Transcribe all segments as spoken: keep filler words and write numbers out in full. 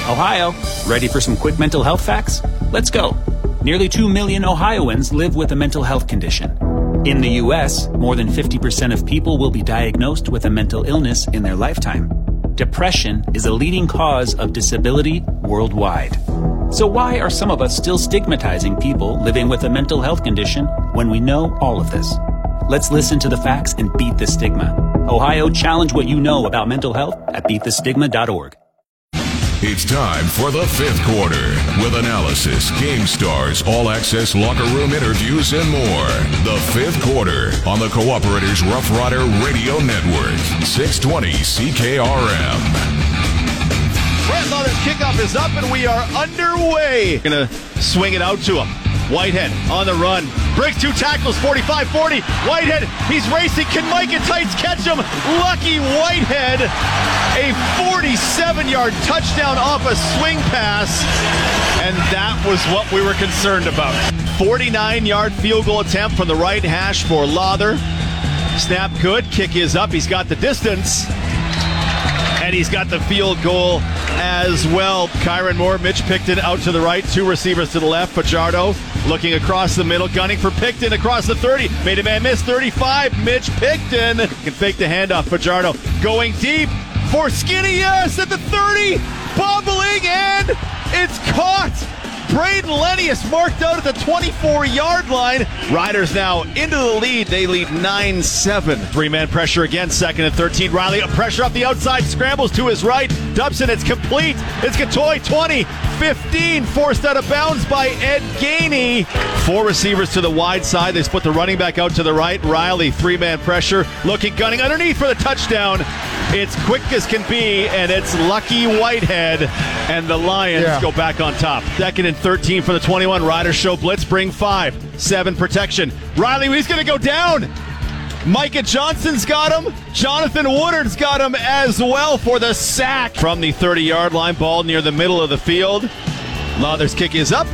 Ohio, ready for some quick mental health facts? Let's go. Nearly two million Ohioans live with a mental health condition. In the U S, more than fifty percent of people will be diagnosed with a mental illness in their lifetime. Depression is a leading cause of disability worldwide. So why are some of us still stigmatizing people living with a mental health condition when we know all of this? Let's listen to the facts and beat the stigma. Ohio, challenge what you know about mental health at beat the stigma dot org. It's time for the fifth quarter with analysis, game stars, all-access locker room interviews, and more. The fifth quarter on the Cooperators Rough Rider Radio Network, six twenty C K R M. Brett Lauder's kickoff is up, and we are underway. Going to swing it out to him. Whitehead on the run. Breaks two tackles, forty-five forty. Whitehead, he's racing. Can Micah Tights catch him? Lucky Whitehead. A forty-seven-yard touchdown off a swing pass. And that was what we were concerned about. forty-nine-yard field goal attempt from the right hash for Lawther. Snap good. Kick is up. He's got the distance. And he's got the field goal as well. Kyron Moore, Mitch Picton out to the right. Two receivers to the left. Fajardo looking across the middle. Gunning for Picton across the thirty. Made a man miss. thirty-five. Mitch Picton can fake the handoff. Fajardo going deep for Skinny. Yes, at the thirty. Bobbling, and it's caught. Braden Lennius marked out at the twenty-four-yard line. Riders now into the lead. They lead nine seven. Three-man pressure again, second and thirteen. Riley, pressure off the outside, scrambles to his right. Dubson, it's complete. It's Gatoy, twenty, fifteen, forced out of bounds by Ed Gainey. Four receivers to the wide side. They split the running back out to the right. Riley, three-man pressure, looking, gunning underneath for the touchdown. It's quick as can be, and it's Lucky Whitehead, and the Lions yeah. go back on top. Second and thirteen for the twenty-one. Riders show blitz, bring five. Seven protection. Riley, he's going to go down. Micah Johnson's got him. Jonathan Woodard's got him as well for the sack. From the thirty-yard line, ball near the middle of the field. Lawther's kick is up,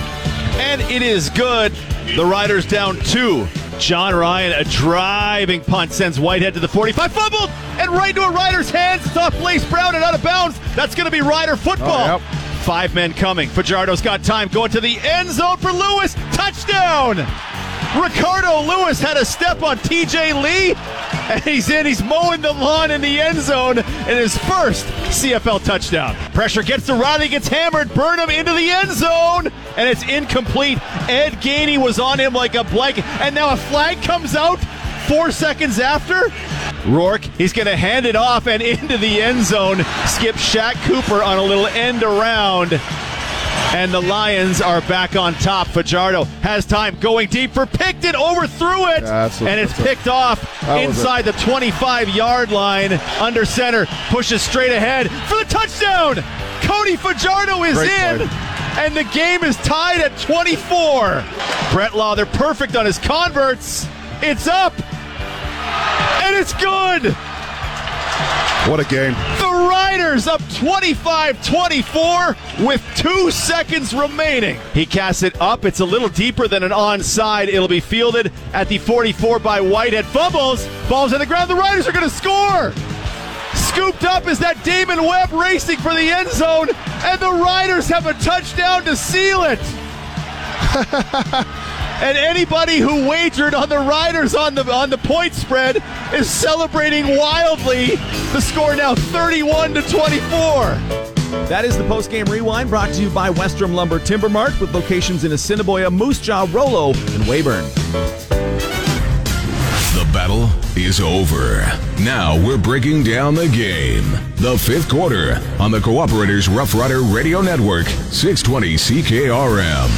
and it is good. The Riders down two. John Ryan, a driving punt, sends Whitehead to the forty-five. Fumbled, and right into a Rider's hands. It's off Blaze Brown and out of bounds. That's going to be Rider football. Oh, yep. Five men coming. Fajardo's got time. Going to the end zone for Lewis. Touchdown! Ricardo Lewis had a step on T J Lee, and he's in. He's mowing the lawn in the end zone in his first C F L touchdown. Pressure gets to Riley, gets hammered. Burnham into the end zone, and it's incomplete. Ed Gainey was on him like a blanket, and now a flag comes out four seconds after. Rourke, he's going to hand it off and into the end zone. Skip Shaq Cooper on a little end around. And the Lions are back on top. Fajardo has time, going deep for Picton, overthrew it, yeah, a, and it's picked a, off inside the twenty-five-yard line. Under center, pushes straight ahead for the touchdown. Cody Fajardo is Great in, play. And the game is tied at twenty-four. Brett Lawther perfect on his converts. It's up, and it's good. What a game. The Riders up twenty-five twenty-four with two seconds remaining. He casts it up. It's a little deeper than an onside. It'll be fielded at the forty-four by Whitehead. Fumbles. Ball's on the ground. The Riders are going to score. Scooped up is that Damon Webb racing for the end zone, and the Riders have a touchdown to seal it. And anybody who wagered on the Riders on the on the point spread is celebrating wildly. The score now thirty-one to twenty-four. That is the post-game rewind, brought to you by Westrom Lumber Timber Mart, with locations in Assiniboia, Moose Jaw, Rollo, and Weyburn. The battle is over. Now we're breaking down the game. The fifth quarter on the Cooperators Rough Rider Radio Network, six twenty C K R M.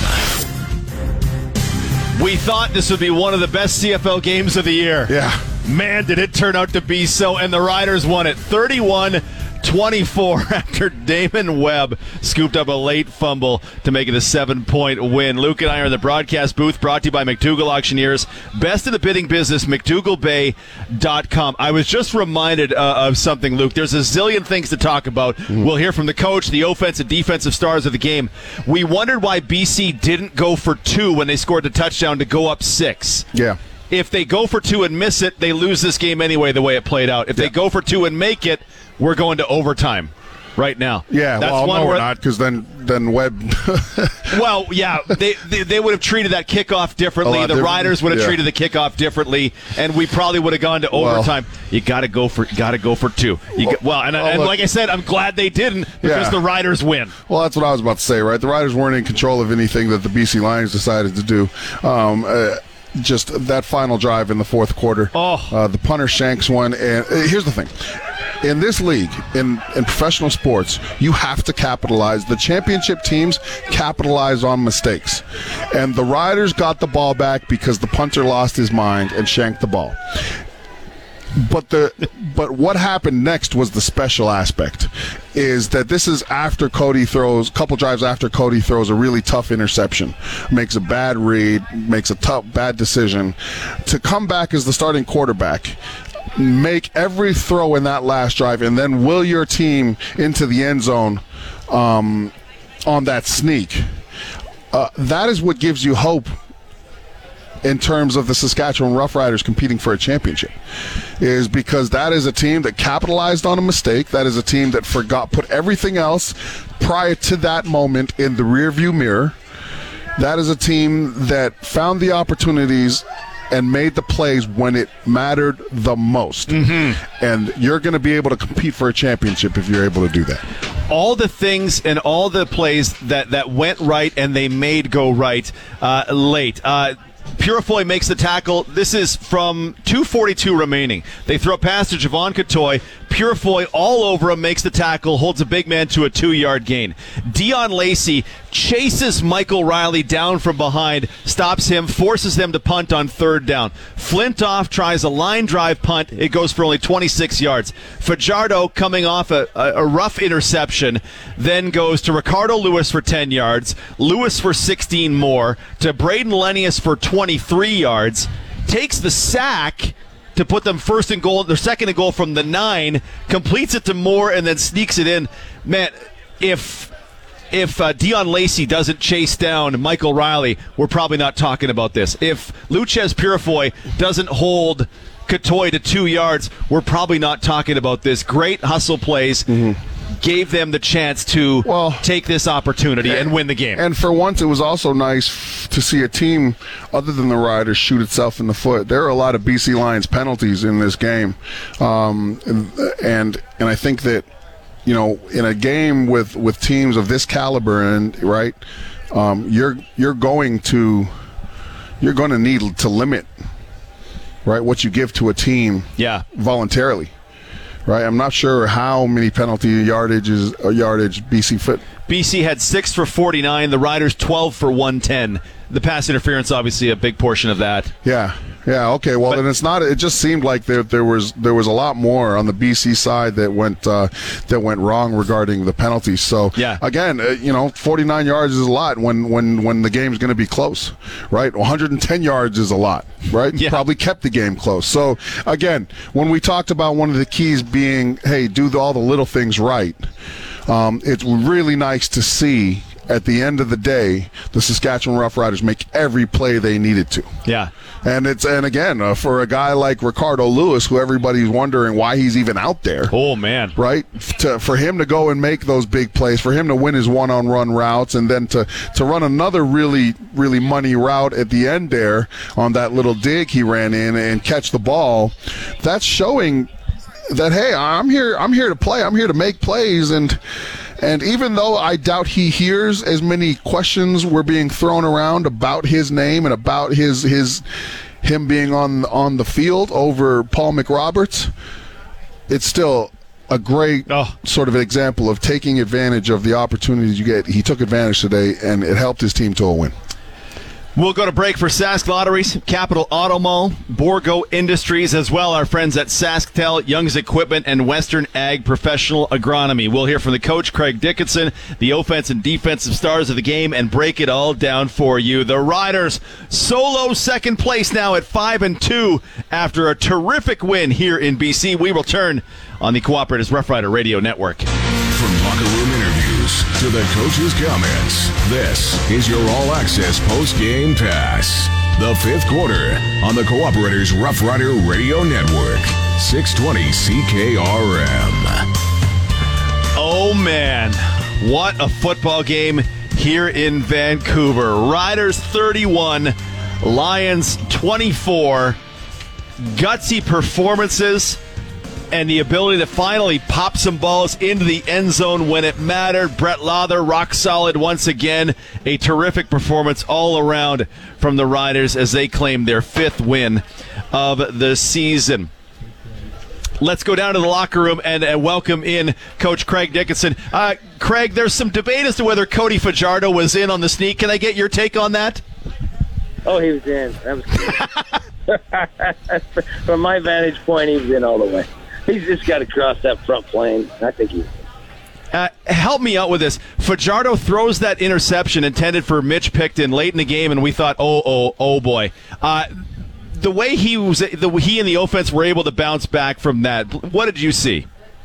We thought this would be one of the best C F L games of the year. Yeah. Man, did it turn out to be so, and the Riders won it thirty-one twenty-four after Damon Webb scooped up a late fumble to make it a seven-point win. Luke and I are in the broadcast booth, brought to you by McDougall Auctioneers. Best in the bidding business, McDougall Bay dot com. I was just reminded uh, of something, Luke. There's a zillion things to talk about. Mm. We'll hear from the coach, the offensive, defensive stars of the game. We wondered why B C didn't go for two when they scored the touchdown to go up six. Yeah. If they go for two and miss it, they lose this game anyway, the way it played out. If yeah. they go for two and make it, we're going to overtime. right now. Yeah, That's well, one no, we're where, not, because then, then Webb... well, yeah, they, they they would have treated that kickoff differently. The different. Riders would have Yeah. treated the kickoff differently, and we probably would have gone to Well, overtime. You got to go for got to go for two. You well, got, well, and, well, and look, like I said, I'm glad they didn't because Yeah. the Riders win. Well, that's what I was about to say, right? The Riders weren't in control of anything that the B C Lions decided to do. Um, uh, just that final drive in the fourth quarter. Oh. Uh, the punter shanks one. And uh, here's the thing. In this league, in, in professional sports, you have to capitalize. The championship teams capitalize on mistakes. And the Riders got the ball back because the punter lost his mind and shanked the ball. But the but what happened next was the special aspect, is that this is after Cody throws, a couple drives after Cody throws a really tough interception, makes a bad read, makes a tough, bad decision. To come back as the starting quarterback, make every throw in that last drive, and then will your team into the end zone um, on that sneak. Uh, that is what gives you hope in terms of the Saskatchewan Roughriders competing for a championship, is because that is a team that capitalized on a mistake. That is a team that forgot, put everything else prior to that moment in the rearview mirror. That is a team that found the opportunities and made the plays when it mattered the most. Mm-hmm. And you're going to be able to compete for a championship if you're able to do that. All the things and all the plays that, that went right and they made go right uh, late. Uh, Purifoy makes the tackle. This is from two forty-two remaining. They throw a pass to Javon Catoy. Purifoy all over him, makes the tackle, holds a big man to a two-yard gain. Dion Lacey chases Michael Riley down from behind, stops him, forces them to punt on third down. Flintoff tries a line drive punt. It goes for only twenty-six yards. Fajardo, coming off a, a, a rough interception, then goes to Ricardo Lewis for ten yards, Lewis for sixteen more, to Braden Lenius for twenty-three yards, takes the sack to put them first and goal, their second and goal from the nine, completes it to Moore, and then sneaks it in. Man, if if uh, Dion Lacey doesn't chase down Michael Riley, we're probably not talking about this. If Luchez Purifoy doesn't hold Catoy to two yards, we're probably not talking about this. Great hustle plays. Mm-hmm. Gave them the chance to well, take this opportunity and, and win the game. And for once, it was also nice f- to see a team other than the Riders shoot itself in the foot. There are a lot of B C Lions penalties in this game, um, and and I think that, you know, in a game with, with teams of this caliber, and right, um, you're you're going to you're going to need to limit, right, what you give to a team, yeah, voluntarily. Right, I'm not sure how many penalty yardages uh, yardage B C fit. B C had six for forty-nine. The Riders twelve for one ten. The pass interference, obviously, a big portion of that. Yeah, yeah. Okay. Well, but, then it's not. It just seemed like there there was there was a lot more on the B C side that went uh, that went wrong regarding the penalties. So yeah. Again, uh, you know, forty-nine yards is a lot when when when the game's going to be close, right? one hundred ten yards is a lot, right? Yeah. Probably kept the game close. So again, when we talked about one of the keys being, hey, do the, all the little things right. Um, it's really nice to see at the end of the day the Saskatchewan Roughriders make every play they needed to. Yeah. And it's and again, uh, for a guy like Ricardo Lewis, who everybody's wondering why he's even out there. Oh, man. Right? To, for him to go and make those big plays, for him to win his one-on-one routes, and then to, to run another really, really money route at the end there on that little dig he ran in and catch the ball, that's showing that, hey, I'm here I'm here to play. I'm here to make plays. And and even though I doubt he hears as many questions were being thrown around about his name and about his his him being on on the field over Paul McRoberts, it's still a great oh. sort of example of taking advantage of the opportunities you get. He took advantage today, and it helped his team to a win. We'll go to break for Sask Lotteries, Capital Auto Mall, Borgo Industries, as well our friends at SaskTel, Young's Equipment, and Western Ag Professional Agronomy. We'll hear from the coach, Craig Dickinson, the offense and defensive stars of the game, and break it all down for you. The Riders solo second place now at five and two after a terrific win here in B C. We return on the Cooperatives Rough Rider Radio Network. From locker room interviews to the coach's comments, this is your all-access post-game pass. The fifth quarter on the Cooperators Rough Rider Radio Network, six twenty C K R M. Oh, man. What a football game here in Vancouver. Riders thirty-one, Lions twenty-four. Gutsy performances and the ability to finally pop some balls into the end zone when it mattered. Brett Lauther, rock solid once again. A terrific performance all around from the Riders as they claim their fifth win of the season. Let's go down to the locker room and, and welcome in Coach Craig Dickinson. Uh, Craig, there's some debate as to whether Cody Fajardo was in on the sneak. Can I get your take on that? Oh, he was in. That was From my vantage point, he was in all the way. He's just got to cross that front plane. I think he uh, help me out with this. Fajardo throws that interception intended for Mitch Picton late in the game, and we thought, oh, oh, oh, boy. Uh, the way he was, the he and the offense were able to bounce back from that, what did you see?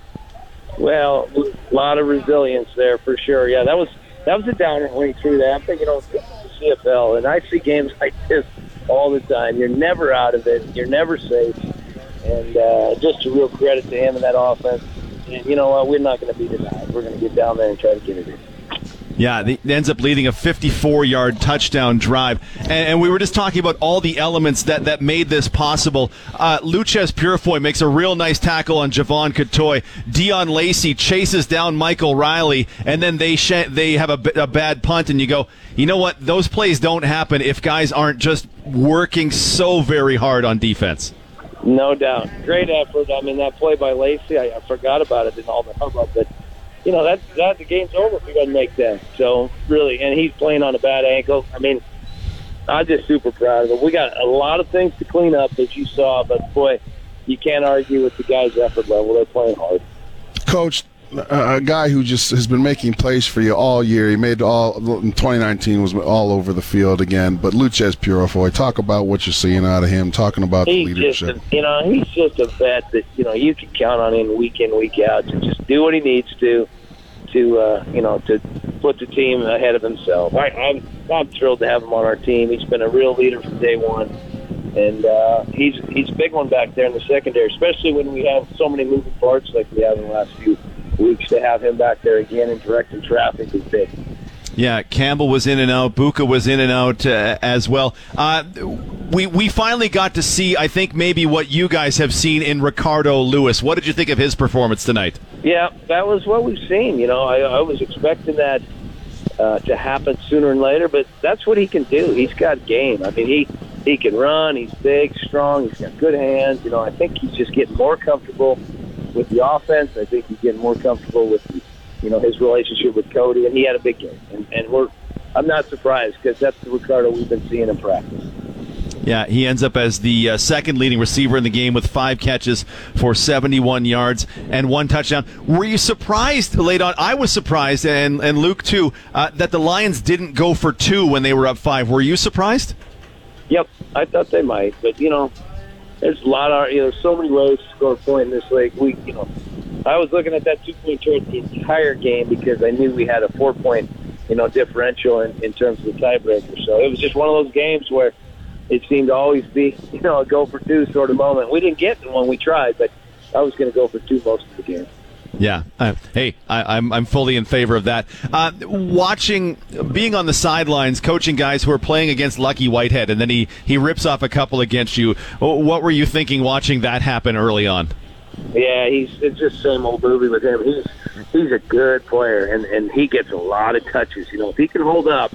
Well, a lot of resilience there for sure. Yeah, that was that was a downer when he threw that. I'm thinking, you know, the C F L, and I see games like this all the time. You're never out of it. You're never safe. And uh, just a real credit to him and that offense. And you know what? We're not going to be denied. We're going to get down there and try to get it in. Yeah, it ends up leading a fifty-four-yard touchdown drive. And, and we were just talking about all the elements that, that made this possible. Uh, Luches Purifoy makes a real nice tackle on Javon Catoy. Dion Lacey chases down Michael Riley, and then they sh- they have a, b- a bad punt, and you go, you know what? Those plays don't happen if guys aren't just working so very hard on defense. No doubt. Great effort. I mean, that play by Lacey, I, I forgot about it in all the hubbub, but you know, that, that the game's over if he doesn't make that. So, really, and he's playing on a bad ankle. I mean, I'm just super proud of him. We got a lot of things to clean up, as you saw, but, boy, you can't argue with the guys' effort level. They're playing hard. Coach, a guy who just has been making plays for you all year. He made all in twenty nineteen was all over the field again. But Luches Purifoy, talk about what you're seeing out of him. Talking about he's the leadership. Just a, you know, he's just a vet that you know you can count on him week in, week out to just do what he needs to, to uh, you know, to put the team ahead of himself. I, I'm I'm thrilled to have him on our team. He's been a real leader from day one, and uh, he's he's a big one back there in the secondary, especially when we have so many moving parts like we have in the last few weeks. To have him back there again and directing traffic is big. Yeah, Campbell was in and out. Buka was in and out uh, as well. Uh, we we finally got to see, I think, maybe what you guys have seen in Ricardo Lewis. What did you think of his performance tonight? Yeah, that was what we've seen. You know, I, I was expecting that uh, to happen sooner and later, but that's what he can do. He's got game. I mean, he, he can run. He's big, strong. He's got good hands. You know, I think he's just getting more comfortable with the offense. I think he's getting more comfortable with, you know, his relationship with Cody, and he had a big game. And, and we're, I'm not surprised because that's the Ricardo we've been seeing in practice. Yeah, he ends up as the uh, second leading receiver in the game with five catches for seventy-one yards and one touchdown. Were you surprised late on? I was surprised, and, and Luke too, uh, that the Lions didn't go for two when they were up five. Were you surprised? Yep, I thought they might, but you know, there's a lot of you know so many ways to score a point in this league. We, you know, I was looking at that two-point turn the entire game because I knew we had a four-point, you know, differential in, in terms of the tiebreaker. So it was just one of those games where it seemed to always be, you know, a go-for-two sort of moment. We didn't get one we tried, but I was going to go for two most of the game. Yeah. Uh, hey, I, I'm I'm fully in favor of that. Uh, watching, being on the sidelines, coaching guys who are playing against Lucky Whitehead, and then he, he rips off a couple against you. What were you thinking watching that happen early on? Yeah, he's it's just same old movie with him. He's he's a good player, and, and he gets a lot of touches. You know, if he can hold up,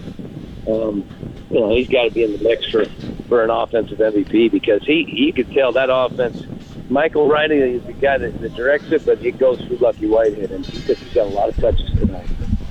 um, you know, he's got to be in the mix for, for an offensive M V P because he you could tell that offense. Michael Riley is the guy that, that directs it, but it goes through Lucky Whitehead, and he's got a lot of touches tonight.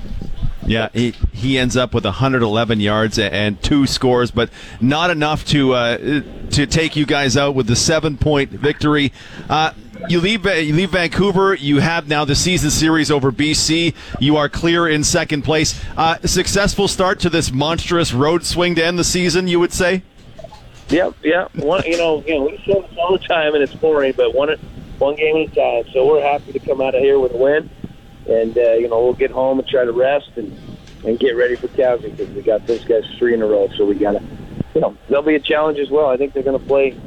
Yeah, he he ends up with one hundred eleven yards and two scores, but not enough to uh, to take you guys out with the seven-point victory. Uh, you leave you leave Vancouver. You have now the season series over B C. You are clear in second place. Uh, successful start to this monstrous road swing to end the season, you would say? Yep, yep. One, you know, you know, we say this all the time, and it's boring, but one one game at a time. So we're happy to come out of here with a win, and uh, you know, we'll get home and try to rest and, and get ready for Calgary because we got those guys three in a row. So we got to, you know, there'll be a challenge as well. I think they're going to play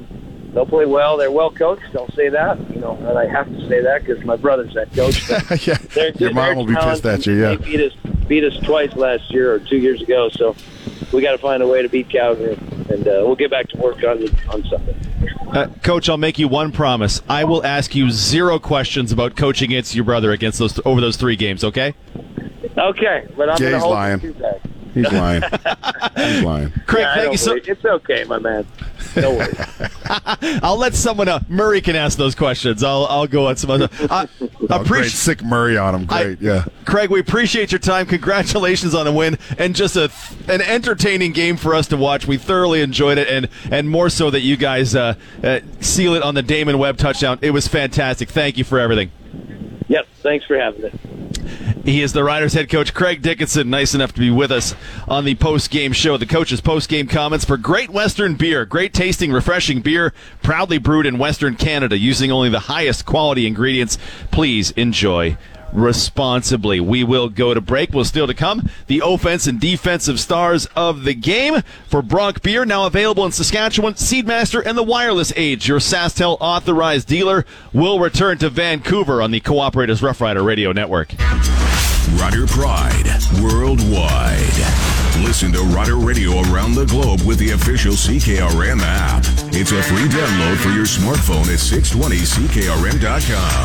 they'll play well. They're well coached. I'll say that. You know, and I have to say that because my brother's that coach. Yeah, they're, your mom they're will be pissed at you. Yeah, they beat us beat us twice last year or two years ago. So we got to find a way to beat Calgary, and uh, we'll get back to work on on Sunday. Uh, Coach, I'll make you one promise. I will ask you zero questions about coaching against your brother against those over those three games. Okay? Okay, but I'm going to hold lying. you back. He's lying. He's lying. Craig, yeah, thank you so. It's okay, my man. No worries. I'll let someone. Uh, Murray can ask those questions. I'll I'll go on some other. Uh, Oh, great. Sick Murray on him. Great, I, yeah. Craig, we appreciate your time. Congratulations on the win and just a an entertaining game for us to watch. We thoroughly enjoyed it, and and more so that you guys uh, uh, seal it on the Damon Webb touchdown. It was fantastic. Thank you for everything. Yep, thanks for having me. He is the Riders head coach, Craig Dickinson, nice enough to be with us on the post-game show. The coach's post-game comments for Great Western Beer. Great tasting, refreshing beer, proudly brewed in Western Canada using only the highest quality ingredients. Please enjoy responsibly. We will go to break. We'll still to come. The offense and defensive stars of the game for Bronc Beer, now available in Saskatchewan, Seedmaster, and the Wireless Age. Your SaskTel authorized dealer will return to Vancouver on the Cooperators Rough Rider Radio Network. Rider Pride worldwide. Listen to Rider Radio around the globe with the official C K R M app. It's a free download for your smartphone at six twenty C K R M dot com.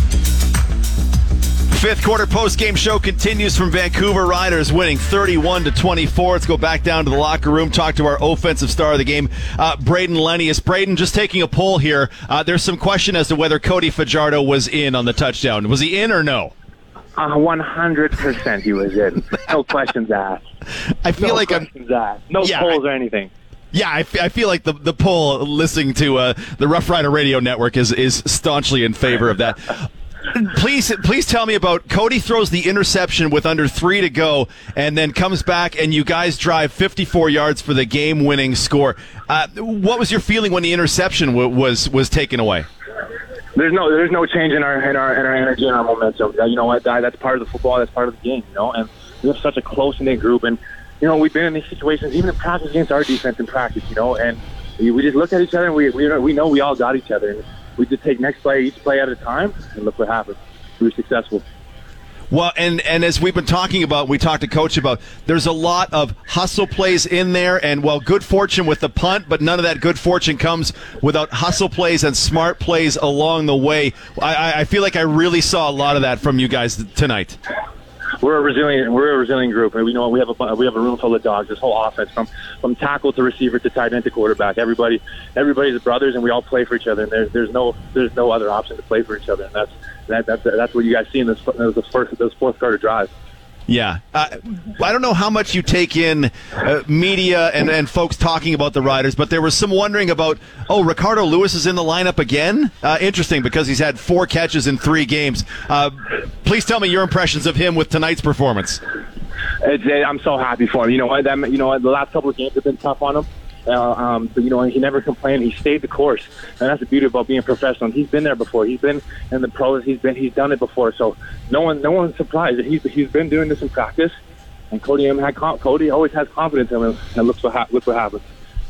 Fifth quarter post-game show continues from Vancouver Riders winning thirty-one to twenty-four. Let's go back down to the locker room, talk to our offensive star of the game, uh, Braden Lenius. Braden, just taking a poll here. Uh, there's some question as to whether Cody Fajardo was in on the touchdown. Was he in or no? Uh, one hundred percent he was in. No questions asked. I feel no like questions I'm... asked. No yeah, polls I, or anything. Yeah, I, f- I feel like the the poll listening to uh, the Rough Rider Radio Network is, is staunchly in favor of that. Please, please tell me about Cody throws the interception with under three to go, and then comes back, and you guys drive fifty-four yards for the game-winning score. Uh, what was your feeling when the interception w- was was taken away? There's no, there's no change in our in our in our energy and our momentum. You know what? That, that's part of the football. That's part of the game. You know, and we have such a close-knit group, and you know we've been in these situations even in practice against our defense in practice. You know, and we, we just look at each other, and we we we know we all got each other. And we just take next play, each play at a time, and look what happened. We were successful. Well, and, and as we've been talking about, we talked to Coach about, there's a lot of hustle plays in there, and, well, good fortune with the punt, but none of that good fortune comes without hustle plays and smart plays along the way. I, I feel like I really saw a lot of that from you guys tonight. We're a resilient, we're a resilient group, and we know we have a we have a room full of dogs. This whole offense, from from tackle to receiver to tight end to quarterback, everybody everybody's brothers, and we all play for each other. And there's there's no there's no other option to play for each other, and that's that that's that's what you guys see in this those first those fourth quarter drives. Yeah. Uh, I don't know how much you take in uh, media and, and folks talking about the Riders, but there was some wondering about, oh, Ricardo Lewis is in the lineup again? Uh, interesting, because he's had four catches in three games. Uh, please tell me your impressions of him with tonight's performance. It's, I'm so happy for him. You know what? That, you know what? The last couple of games have been tough on him. Uh, um, but, you know, he never complained. He stayed the course, and that's the beauty about being a professional. He's been there before. He's been in the pros. He's been he's done it before. So no one no one's surprised that he's he's been doing this in practice. And Cody had Cody always has confidence in him, and look what ha- look what happens.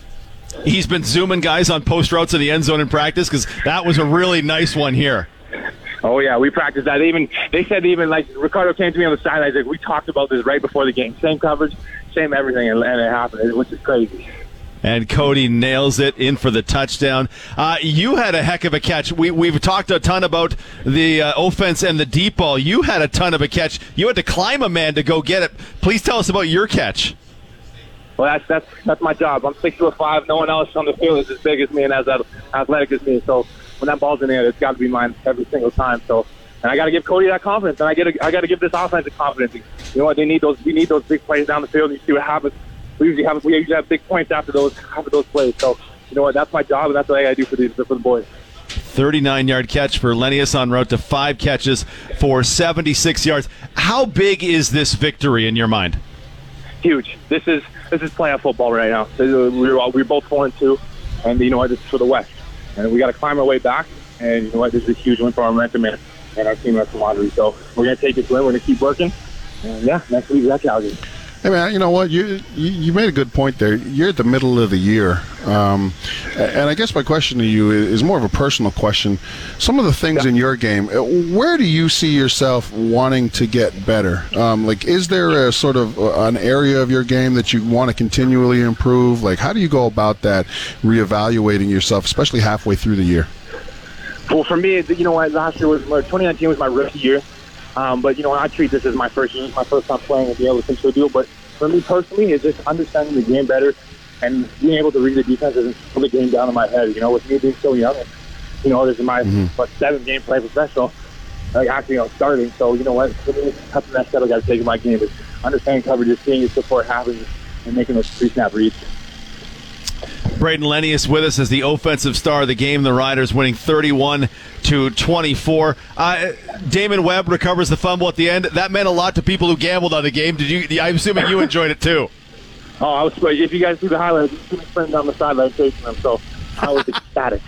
He's been zooming guys on post routes in the end zone in practice, because that was a really nice one here. Oh yeah, we practiced that. They even they said even like Ricardo came to me on the sidelines like, we talked about this right before the game. Same coverage, same everything, and, and it happened, which is crazy. And Cody nails it in for the touchdown. Uh, you had a heck of a catch. We, we've talked a ton about the uh, offense and the deep ball. You had a ton of a catch. You had to climb a man to go get it. Please tell us about your catch. Well, that's that's that's my job. I'm six foot five. No one else on the field is as big as me and as athletic as me. So when that ball's in there, it's got to be mine every single time. So, and I got to give Cody that confidence, and I got to I got to give this offense the confidence. You know what? They need those. We need those big plays down the field. And you see what happens. We usually have we usually have big points after those after those plays. So you know what? That's my job, and that's what I got to do for these for the boys. thirty-nine yard catch for Lenius en route to five catches for seventy-six yards. How big is this victory in your mind? Huge. This is this is playoff football right now. We're all, we're both four and two, and you know what? This is for the West, and we got to climb our way back. And you know what? This is a huge win for our momentum and, and our team at camaraderie. So we're gonna take this win. We're gonna keep working, and yeah, next week we're at Calgary. Hey man, you know what? You, you you made a good point there. You're at the middle of the year, um, and I guess my question to you is more of a personal question. Some of the things yeah. in your game, where do you see yourself wanting to get better? Um, like, is there a sort of uh, an area of your game that you want to continually improve? Like, how do you go about that, reevaluating yourself, especially halfway through the year? Well, for me, you know what? Last year was twenty nineteen was my rookie year. Um, but, you know, I treat this as my first year, my first time playing and be able to think to do. But for me personally, it's just understanding the game better and being able to read the defenses and pull the game down in my head. You know, with me being so young, and, you know, this is my mm-hmm. what, seventh game playing professional, like actually, you know, starting. So, you know what, for me, that's the next step I got to take in my game is understanding coverages, seeing your support happen, and making those pre-snap reads. Brayden Lenius with us as the offensive star of the game. The Riders winning thirty-one to twenty-four. Uh, Damon Webb recovers the fumble at the end. That meant a lot to people who gambled on the game. Did you? I'm assuming you enjoyed it too. Oh, I was. If you guys see the highlights, you see me sprinting down the sideline chasing them. So I was ecstatic.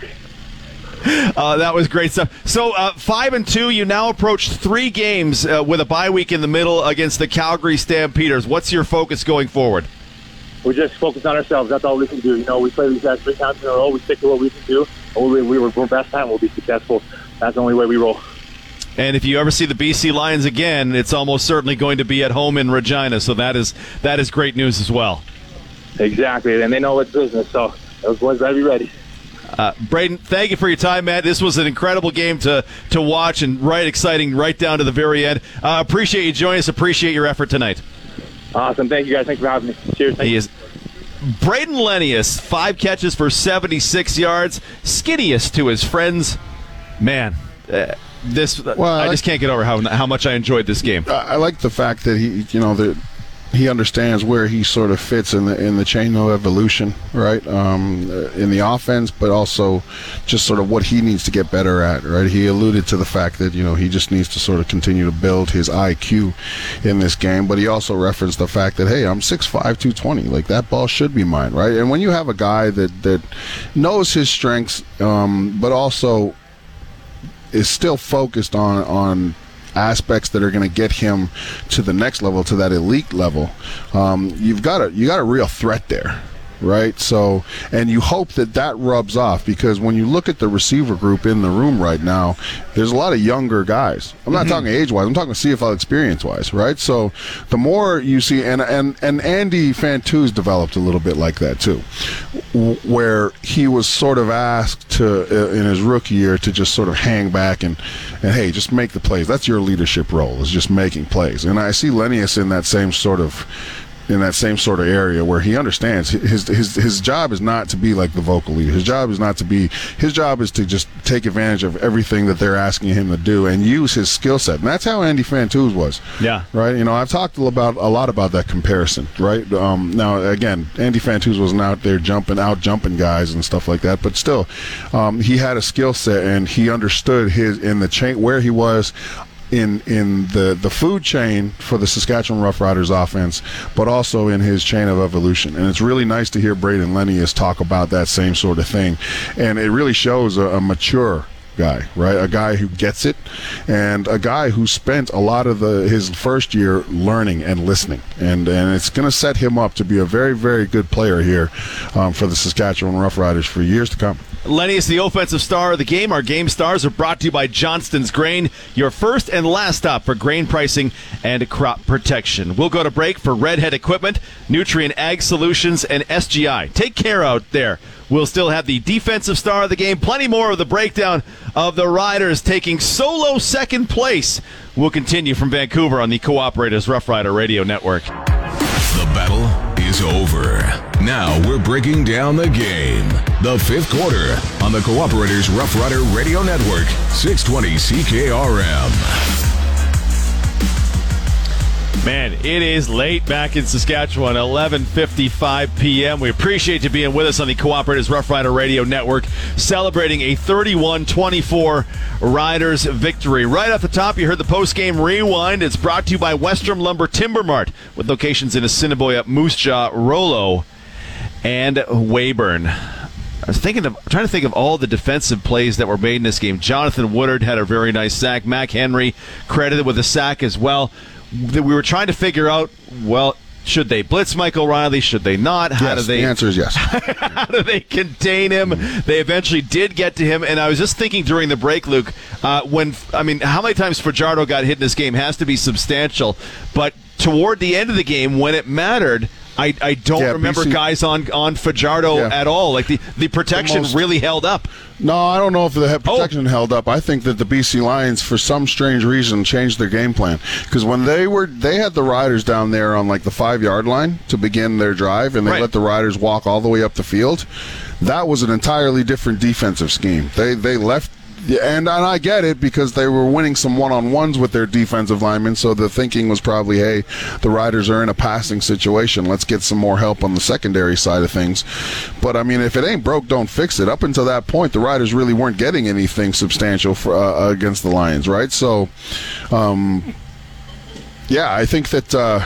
Uh, that was great stuff. So uh, five and two, you now approach three games uh, with a bye week in the middle against the Calgary Stampeders. What's your focus going forward? We just focus on ourselves. That's all we can do. You know, we play these guys three times in a row. We stick to what we can do. We, we were, we're best time. We'll be successful. That's the only way we roll. And if you ever see the B C Lions again, it's almost certainly going to be at home in Regina. So that is that is great news as well. Exactly, and they know it's business. So those boys better be ready. Uh, Brayden, thank you for your time, man. This was an incredible game to to watch and right exciting right down to the very end. Uh, appreciate you joining us. Appreciate your effort tonight. Awesome. Thank you, guys. Thanks for having me. Cheers. Thank he you. is Brayden Lenius, five catches for seventy-six yards, skinniest to his friends. Man, uh, this well, I, I just can't get over how how much I enjoyed this game. I, I like the fact that he, you know, that he understands where he sort of fits in the in the chain of evolution, right? Um, in the offense, but also just sort of what he needs to get better at, right? He alluded to the fact that, you know, he just needs to sort of continue to build his I Q in this game, but he also referenced the fact that, hey, I'm six five, two twenty, like that ball should be mine, right? And when you have a guy that that knows his strengths, um, but also is still focused on on aspects that are going to get him to the next level, to that elite level, um, you've got a you got a real threat there, right? So, and you hope that that rubs off, because when you look at the receiver group in the room right now, there's a lot of younger guys. I'm not mm-hmm. talking age-wise. I'm talking C F L experience-wise, right? So the more you see, and and and Andy Fantuz developed a little bit like that too, where he was sort of asked to uh, in his rookie year to just sort of hang back and and hey, just make the plays. That's your leadership role, is just making plays. And I see Lenius in that same sort of in that same sort of area where he understands his his his job is not to be like the vocal leader. His job is not to be his job is to just take advantage of everything that they're asking him to do and use his skill set. And that's how Andy Fantuz was. Yeah. Right? You know, I've talked about a lot about that comparison, right? Um, now again, Andy Fantuz wasn't out there jumping out jumping guys and stuff like that, but still um, he had a skill set and he understood his in the chain where he was in in the, the food chain for the Saskatchewan Roughriders offense, but also in his chain of evolution. And it's really nice to hear Brayden Lenius talk about that same sort of thing. And it really shows a, a mature guy, right? A guy who gets it, and a guy who spent a lot of the his first year learning and listening. And and it's going to set him up to be a very, very good player here um, for the Saskatchewan Roughriders for years to come. Lenius, the offensive star of the game. Our game stars are brought to you by Johnston's Grain, your first and last stop for grain pricing and crop protection. We'll go to break for Redhead Equipment, Nutrien Ag Solutions, and S G I. Take care out there. We'll still have the defensive star of the game. Plenty more of the breakdown of the Riders taking solo second place. We'll continue from Vancouver on the Cooperators Rough Rider Radio Network. The battle is over. Now we're breaking down the game. The fifth quarter on the Cooperators Rough Rider Radio Network, six twenty C K R M. Man, it is late back in Saskatchewan, eleven fifty-five p.m. We appreciate you being with us on the Cooperators Rough Rider Radio Network, celebrating a thirty-one twenty-four Riders victory. Right off the top, you heard the post-game rewind. It's brought to you by Westrom Lumber Timber Mart, with locations in Assiniboia, Moose Jaw, Rollo, and Weyburn. I was thinking of, trying to think of all the defensive plays that were made in this game. Jonathan Woodard had a very nice sack. Mac Henry credited with a sack as well. We were trying to figure out, well, Should they blitz Michael Riley? Should they not? How yes, do they? The answer is yes. How do they contain him? They eventually did get to him, and I was just thinking during the break, Luke, uh, when I mean, how many times Fajardo got hit in this game has to be substantial, but toward the end of the game, when it mattered, I, I don't yeah, remember B C guys on on Fajardo yeah. at all. Like the the protection The most, really held up. No, I don't know if the protection oh. held up. I think that the B C Lions, for some strange reason, changed their game plan. Because when they were, they had the Riders down there on like the five-yard line to begin their drive, and they right. let the Riders walk all the way up the field. That was an entirely different defensive scheme. They they left. And, and I get it because they were winning some one-on-ones with their defensive linemen, so the thinking was probably, hey, the Riders are in a passing situation. Let's get some more help on the secondary side of things. But, I mean, if it ain't broke, don't fix it. Up until that point, the Riders really weren't getting anything substantial for, uh, against the Lions, right? So, um, yeah, I think that uh,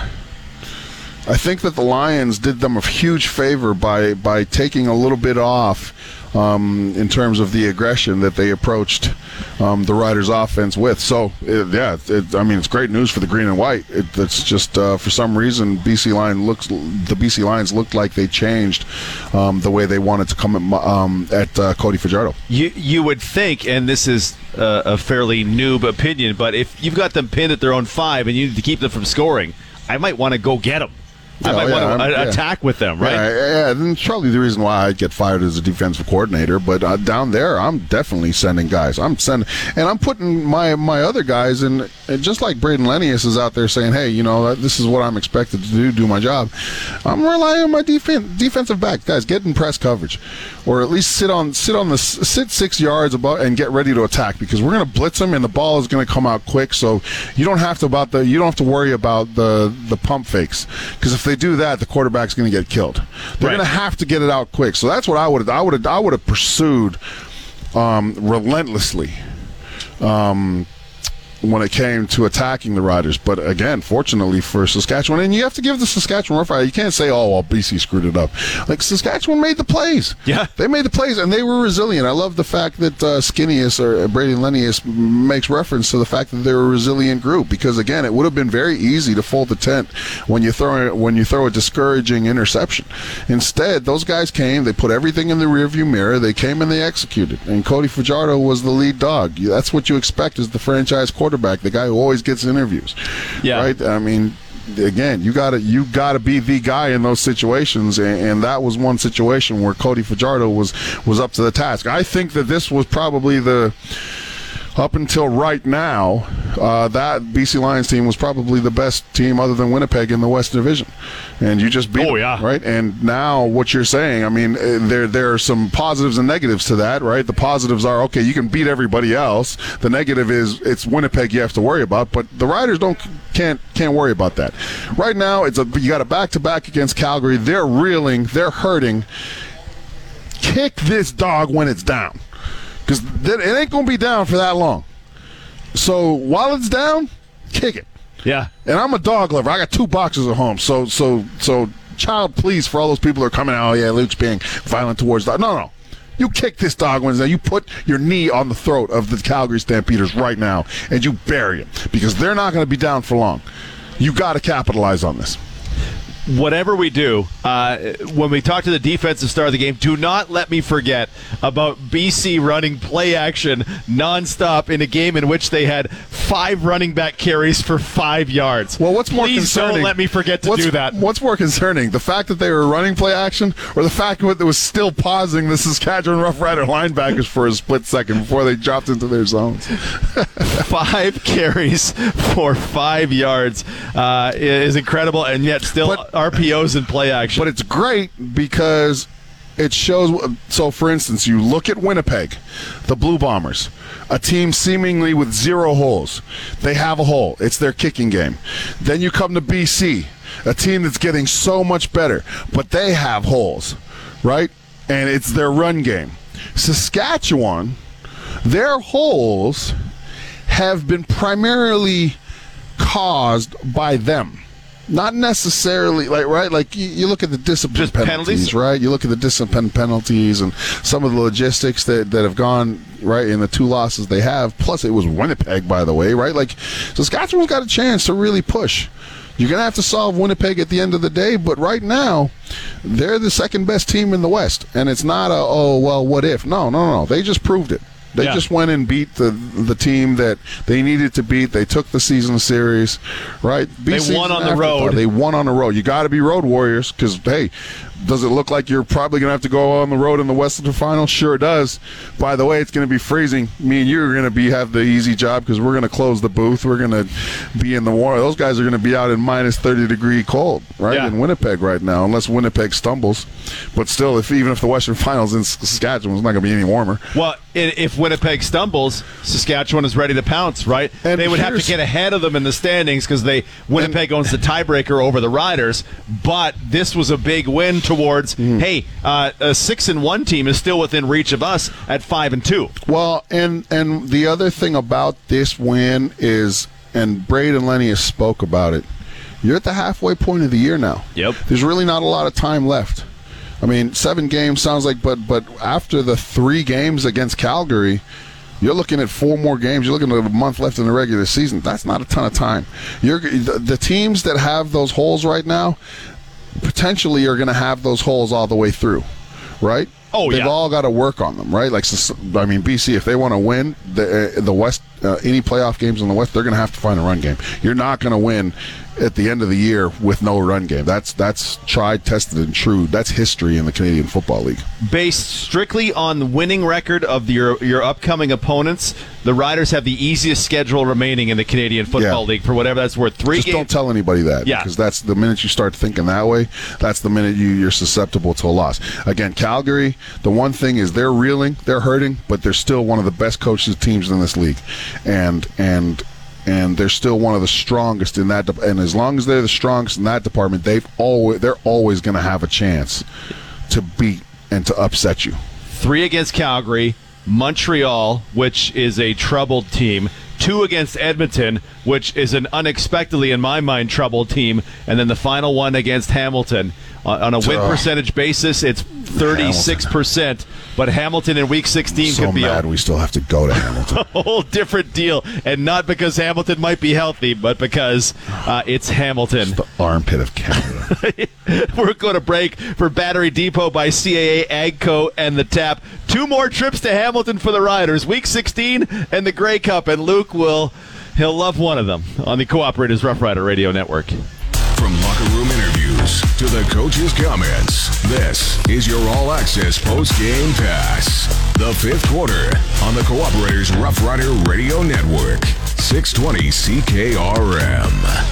I think that the Lions did them a huge favor by, by taking a little bit off Um, in terms of the aggression that they approached um, the Riders' offense with. So, it, yeah, it, I mean, it's great news for the green and white. It, it's just uh, for some reason, B C Lions looks the B C Lions looked like they changed um, the way they wanted to come at, um, at uh, Cody Fajardo. You you would think, and this is uh, a fairly noob opinion, but if you've got them pinned at their own five and you need to keep them from scoring, I might want to go get them. I Oh, might yeah, want to yeah. attack with them, right? Yeah, yeah, and it's probably the reason why I get fired as a defensive coordinator. But uh, down there, I'm definitely sending guys. I'm sending, and I'm putting my my other guys in. And just like Braden Lennius is out there saying, "Hey, you know, this is what I'm expected to do, do my job." I'm relying on my defense, defensive back guys. Get in press coverage, or at least sit on sit on the sit six yards above and get ready to attack, because we're going to blitz them and the ball is going to come out quick. So you don't have to about the you don't have to worry about the the pump fakes, because if they do that, the quarterback's going to get killed. They're Right. going to have to get it out quick. So that's what I would I would I would have pursued um, relentlessly. Um, when it came to attacking the Riders. But again, fortunately for Saskatchewan, and you have to give the Saskatchewan Roughriders, you can't say, oh, well, B C screwed it up. Like, Saskatchewan made the plays. Yeah. They made the plays, and they were resilient. I love the fact that uh, Skinnius, or Brady Lennius, makes reference to the fact that they're a resilient group, because, again, it would have been very easy to fold the tent when you throw, when you throw a discouraging interception. Instead, those guys came, they put everything in the rearview mirror, they came and they executed. And Cody Fajardo was the lead dog. That's what you expect as the franchise quarterback. The guy who always gets interviews, Yeah. right? I mean, again, you gotta you gotta be the guy in those situations, and, and that was one situation where Cody Fajardo was was up to the task. I think that this was probably the up until right now, uh, that B C Lions team was probably the best team other than Winnipeg in the West Division, and you just beat Oh, them, yeah. right? And now what you're saying, I mean, uh, there there are some positives and negatives to that, right? The positives are, okay, you can beat everybody else. The negative is it's Winnipeg you have to worry about, but the Riders don't can't can't worry about that. Right now, it's a you got a back to back against Calgary. They're reeling, they're hurting. Kick this dog when it's down, because it ain't going to be down for that long. So while it's down, kick it. Yeah. And I'm a dog lover. I got two boxes at home. So so so child please for all those people who are coming out, oh yeah, Luke's being violent towards dog. No, no. You kick this dog when it's down. You put your knee on the throat of the Calgary Stampeders right now, and you bury him, because they're not going to be down for long. You got to capitalize on this. Whatever we do, uh, when we talk to the defensive star of the game, do not let me forget about B C running play action nonstop in a game in which they had five running back carries for five yards. Well, what's more Please concerning? don't let me forget to what's, do that. What's more concerning, the fact that they were running play action, or the fact that it was still pausing the Saskatchewan Roughrider linebackers for a split second before they dropped into their zones? Five carries for five yards uh, is incredible, and yet still But- R P Os in play action. But it's great because it shows. So, for instance, you look at Winnipeg, the Blue Bombers, a team seemingly with zero holes. They have a hole. It's their kicking game. Then you come to B C, a team that's getting so much better, but they have holes, right? And it's their run game. Saskatchewan, their holes have been primarily caused by them. Not necessarily, like, right? Like, you, you look at the discipline Just penalties, penalties? right? You look at the discipline penalties and some of the logistics that, that have gone, right, in the two losses they have. Plus, it was Winnipeg, by the way, right? Like, Saskatchewan's got a chance to really push You're going to have to solve Winnipeg at the end of the day, but right now, they're the second best team in the West. And it's not a, oh, well, what if? No, no, no. They just proved it. They yeah. just went and beat the the team that they needed to beat. They took the season series, right? B C's they won on the road. They won on the road. You got to be road warriors because, hey, does it look like you're probably going to have to go on the road in the Western Final? Sure it does. By the way, it's going to be freezing. Me and you are going to be have the easy job because we're going to close the booth. We're going to be in the war. Those guys are going to be out in minus thirty degree cold, right, yeah. in Winnipeg right now, unless Winnipeg stumbles. But still, if even if the Western Finals in Saskatchewan, it's not going to be any warmer. Well, if Winnipeg stumbles, Saskatchewan is ready to pounce, right? And they would have to get ahead of them in the standings because they Winnipeg and, owns the tiebreaker over the Riders. But this was a big win towards, mm. hey, uh, a six and one team is still within reach of us at five and two. Well, and and the other thing about this win is, and Braden Lenny has spoke about it. You're at the halfway point of the year now. Yep. There's really not a lot of time left. I mean, seven games sounds like, but but after the three games against Calgary, you're looking at four more games. You're looking at a month left in the regular season. That's not a ton of time. You're the, the teams that have those holes right now potentially are going to have those holes all the way through, right? Oh, They've yeah. all got to work on them, right? Like, I mean, B C, if they want to win the uh, the West, uh, any playoff games in the West, they're going to have to find a run game. You're not going to win at the end of the year with no run game. That's that's tried, tested, and true. That's history in the Canadian Football League. Based strictly on the winning record of your your upcoming opponents, the Riders have the easiest schedule remaining in the Canadian Football yeah. League for whatever that's worth. Three Just games. Don't tell anybody that. Yeah. Because that's the minute you start thinking that way, that's the minute you, you're susceptible to a loss. Again, Calgary, the one thing is they're reeling, they're hurting, but they're still one of the best coaches teams in this league. And and and they're still one of the strongest in that. De- and as long as they're the strongest in that department, they've always they're always going to have a chance to beat and to upset you. Three against Calgary, Montreal, which is a troubled team. Two against Edmonton, which is an unexpectedly, in my mind, troubled team. And then the final one against Hamilton. On, on a win uh, percentage basis, it's thirty-six percent. Hamilton. But Hamilton in Week sixteen so could be mad a, we still have to go to Hamilton. a whole different deal. And not because Hamilton might be healthy, but because uh, it's Hamilton. It's the armpit of Canada. We're going to break for Battery Depot by C A A, Agco, and the Tap. Two more trips to Hamilton for the Riders. Week sixteen and the Grey Cup. And Luke will, he'll love one of them on the Cooperators Rough Rider Radio Network. From locker room interviews to the coaches' comments, this is your all-access post-game pass. The fifth quarter on the Cooperators Rough Rider Radio Network. six twenty C K R M.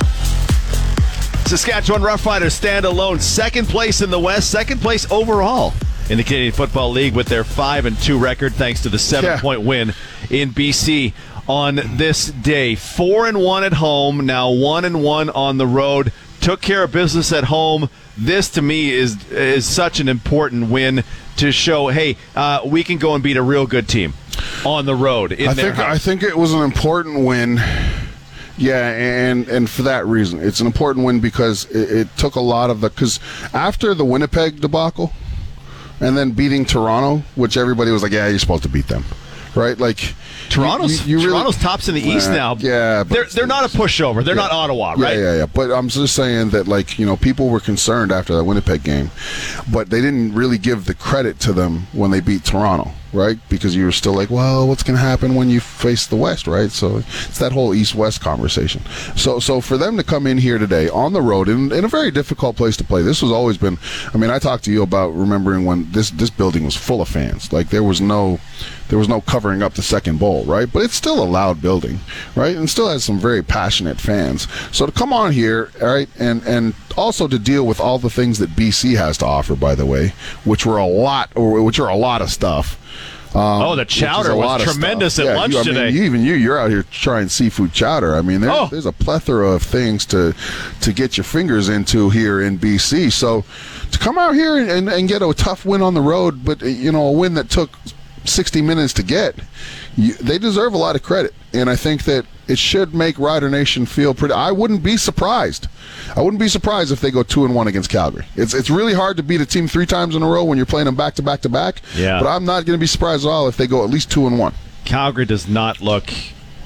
Saskatchewan Roughriders stand alone, second place in the West, second place overall in the Canadian Football League with their five and two record, thanks to the seven-point yeah. win in B C on this day. Four and one at home, now one and one on the road. Took care of business at home. This, to me, is is such an important win to show, hey, uh, we can go and beat a real good team on the road. In I their think house. I think it was an important win. Yeah, and and for that reason, it's an important win because it, it took a lot of the because after the Winnipeg debacle, and then beating Toronto, which everybody was like, yeah, you're supposed to beat them, right? Like. Toronto's you, you really, Toronto's tops in the East uh, now. Yeah, they're they're not a pushover. They're yeah, not Ottawa, right? Yeah, yeah, yeah. But I'm just saying that, like, you know, people were concerned after that Winnipeg game, but they didn't really give the credit to them when they beat Toronto, right? Because you were still like, well, what's going to happen when you face the West, right? So it's that whole East-West conversation. So, so for them to come in here today on the road in, in a very difficult place to play, this has always been. I mean, I talked to you about remembering when this this building was full of fans. Like there was no. There was no covering up the second bowl, right? But it's still a loud building, right? And still has some very passionate fans. So to come on here, all right, and, and also to deal with all the things that B C has to offer, by the way, which were a lot, or which are a lot of stuff. Um, oh, the chowder was tremendous at yeah, lunch you, I today. Mean, you, even you, you're out here trying seafood chowder. I mean, there's, oh. there's a plethora of things to to get your fingers into here in B C. So to come out here and, and, and get a tough win on the road, but, you know, a win that took sixty minutes to get, you, they deserve a lot of credit, and I think that it should make Rider Nation feel pretty. I wouldn't be surprised. I wouldn't be surprised if they go two and one against Calgary. It's it's really hard to beat a team three times in a row when you're playing them back to back to back. Yeah. But I'm not going to be surprised at all if they go at least two and one. Calgary does not look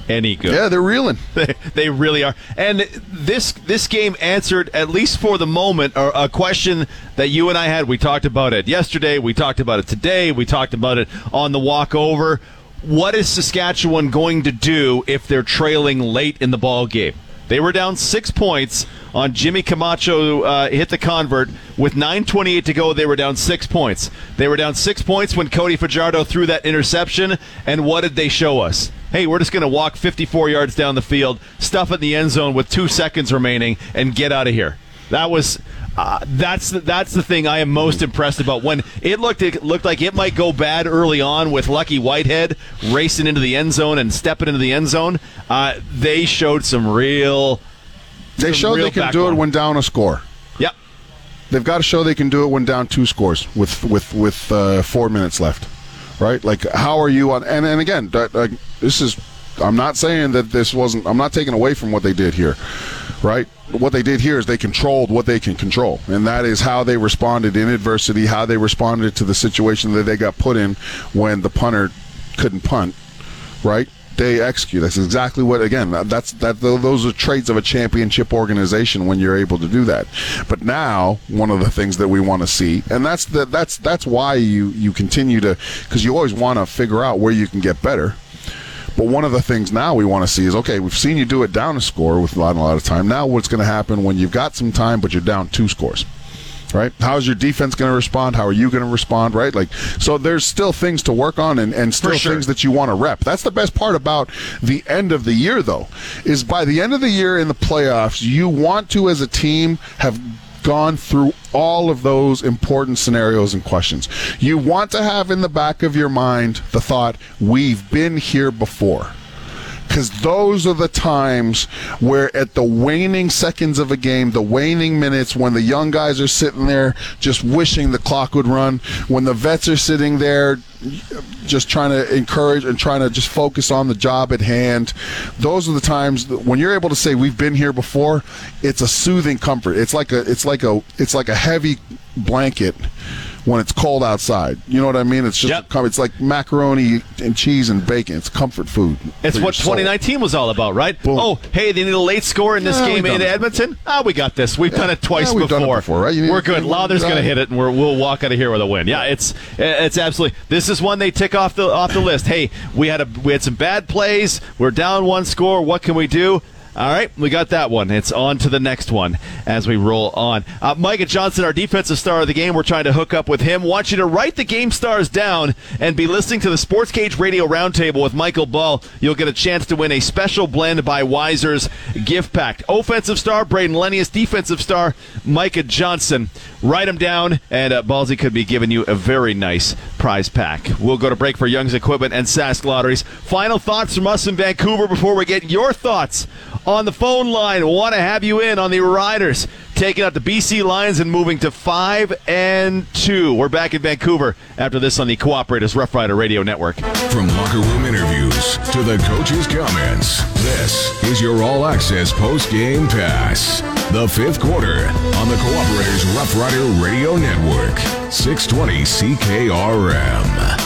any good. Yeah, they're reeling. They, they really are. And this this game answered, at least for the moment, a, a question that you and I had. We talked about it yesterday. We talked about it today. We talked about it on the walk over. What is Saskatchewan going to do if they're trailing late in the ball game? They were down six points on Jimmy Camacho uh, hit the convert. With nine twenty-eight to go, they were down six points. They were down six points when Cody Fajardo threw that interception. And what did they show us? Hey, we're just going to walk fifty-four yards down the field, stuff it in the end zone with two seconds remaining, and get out of here. That was... Uh, that's the, that's the thing I am most impressed about. When it looked it looked like it might go bad early on with Lucky Whitehead racing into the end zone and stepping into the end zone, uh, they showed some real. They some showed real they can backbone. do it when down a score. Yep. They've got to show they can do it when down two scores with with with uh, four minutes left, right? Like, how are you on? And and again, that, uh, this is. I'm not saying that this wasn't. I'm not taking away from what they did here, right? What they did here is they controlled what they can control, and that is how they responded in adversity, how they responded to the situation that they got put in when the punter couldn't punt, right? They execute. That's exactly what. Again, that's that. Those are traits of a championship organization when you're able to do that. But now, one of the things that we want to see, and that's the, that's that's why you you continue to, because you always want to figure out where you can get better. But one of the things now we want to see is, okay, we've seen you do it down a score with a lot, a lot of time. Now what's going to happen when you've got some time but you're down two scores, right? How is your defense going to respond? How are you going to respond, right? Like, so there's still things to work on and, and still sure. things that you want to rep. That's the best part about the end of the year, though, is by the end of the year in the playoffs, you want to, as a team, have gone through all of those important scenarios and questions. You want to have in the back of your mind the thought, we've been here before. Because those are the times where at the waning seconds of a game, the waning minutes, when the young guys are sitting there just wishing the clock would run, when the vets are sitting there just trying to encourage and trying to just focus on the job at hand, those are the times that when you're able to say we've been here before, it's a soothing comfort. It's like a it's like a it's like a heavy blanket when it's cold outside. You know what I mean? It's just yep. a, it's like macaroni and cheese and bacon. It's comfort food. It's what twenty nineteen was all about, right? Boom. Oh, hey, they need a late score in this yeah, game in Edmonton? Ah, oh, we got this. We've yeah. done it twice yeah, we've before. Done it before, right? We're good. Lowther's going to hit it, and we're, we'll walk out of here with a win. Yeah, it's it's absolutely. This is one they tick off the off the list. Hey, we had a we had some bad plays. We're down one score. What can we do? All right, we got that one. It's on to the next one as we roll on. Uh, Micah Johnson, our defensive star of the game, we're trying to hook up with him. Want you to write the game stars down and be listening to the Sports Cage Radio Roundtable with Michael Ball. You'll get a chance to win a special blend by Weiser's gift pack. Offensive star, Braden Lennius. Defensive star, Micah Johnson. Write them down, and uh, Ballsy could be giving you a very nice prize pack. We'll go to break for Young's Equipment and Sask Lotteries. Final thoughts from us in Vancouver before we get your thoughts on the phone line. We want to have you in on the Riders taking out the B C Lions and moving to five and two. We're back in Vancouver after this on the Cooperators Rough Rider Radio Network. From locker room interviews to the coaches' comments, this is your all-access post-game pass. The fifth quarter on the Cooperators Rough Rider Radio Network, six twenty C K R M.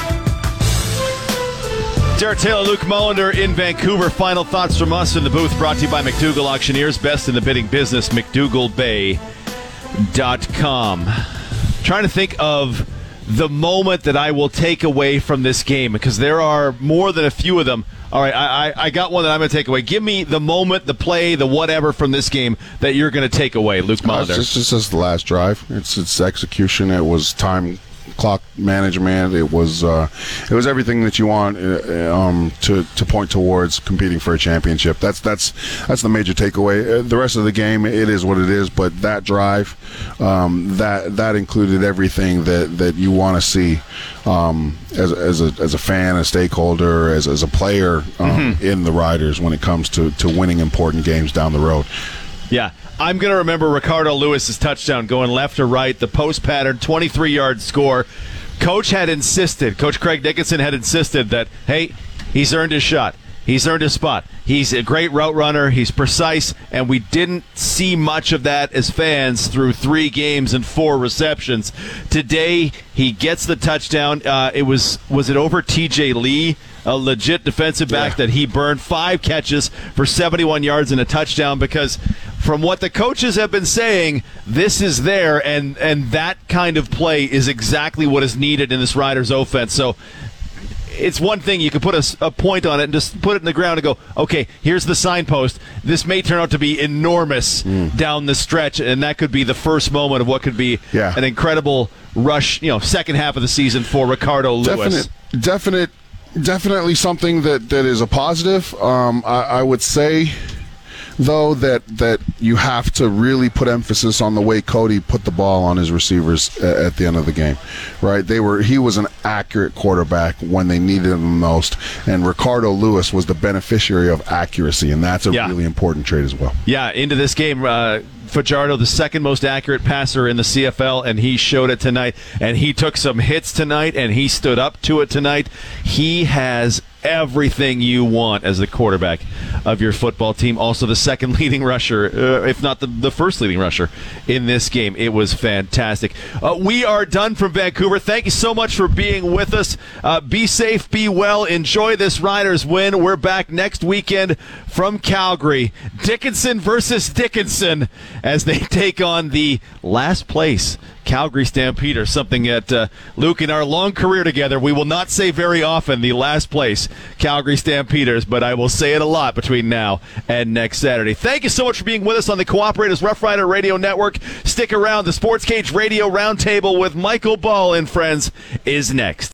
Derek Taylor, Luke Mullender in Vancouver. Final thoughts from us in the booth, brought to you by McDougall Auctioneers, best in the bidding business, mcdougall bay dot com. Trying to think of the moment that I will take away from this game, because there are more than a few of them. All right, I, I, I got one that I'm going to take away. Give me the moment, the play, the whatever from this game that you're going to take away, Luke Mullender. Uh, it's just, just the last drive. It's it's execution. It was time clock management. It was uh, it was everything that you want uh, um, to to point towards competing for a championship. That's that's that's the major takeaway. Uh, the rest of the game, it is what it is. But that drive, um, that that included everything that, that you want to see um, as as a as a fan, a stakeholder, as as a player um, mm-hmm. in the Riders when it comes to, to winning important games down the road. Yeah. I'm going to remember Ricardo Lewis's touchdown going left or right, the post pattern, twenty-three-yard score. Coach had insisted, Coach Craig Dickinson had insisted that, hey, he's earned his shot. He's earned his spot. He's a great route runner. He's precise, and we didn't see much of that as fans through three games and four receptions. Today, he gets the touchdown. Uh, it was was it over T J Lee a legit defensive back Yeah. that he burned five catches for seventy-one yards and a touchdown, because from what the coaches have been saying, this is there, and, and that kind of play is exactly what is needed in this Riders offense. So it's one thing you can put a, a point on it and just put it in the ground and go, okay, here's the signpost. This may turn out to be enormous mm. down the stretch, and that could be the first moment of what could be yeah. an incredible rush, you know, second half of the season for Ricardo Lewis. Definite, definite, definitely something that, that is a positive. Um, I, I would say, though, that that you have to really put emphasis on the way Cody put the ball on his receivers at the end of the game, right? They were he was an accurate quarterback when they needed him most, and Ricardo Lewis was the beneficiary of accuracy, and that's a yeah. really important trait as well. Yeah, into this game, uh, Fajardo, the second most accurate passer in the C F L, and he showed it tonight, and he took some hits tonight, and he stood up to it tonight. He has everything you want as the quarterback of your football team. Also the second leading rusher, uh, if not the, the first leading rusher in this game. It was fantastic. Uh, we are done from Vancouver. Thank you so much for being with us. Uh, be safe, be well, enjoy this Riders win. We're back next weekend from Calgary. Dickinson versus Dickinson as they take on the last place Calgary Stampeders, something that uh, Luke, in our long career together, we will not say very often, the last place Calgary Stampeders, but I will say it a lot between now and next Saturday. Thank you so much for being with us on the Cooperators Rough Rider Radio Network. Stick around. The Sports Cage Radio Roundtable with Michael Ball and friends is next.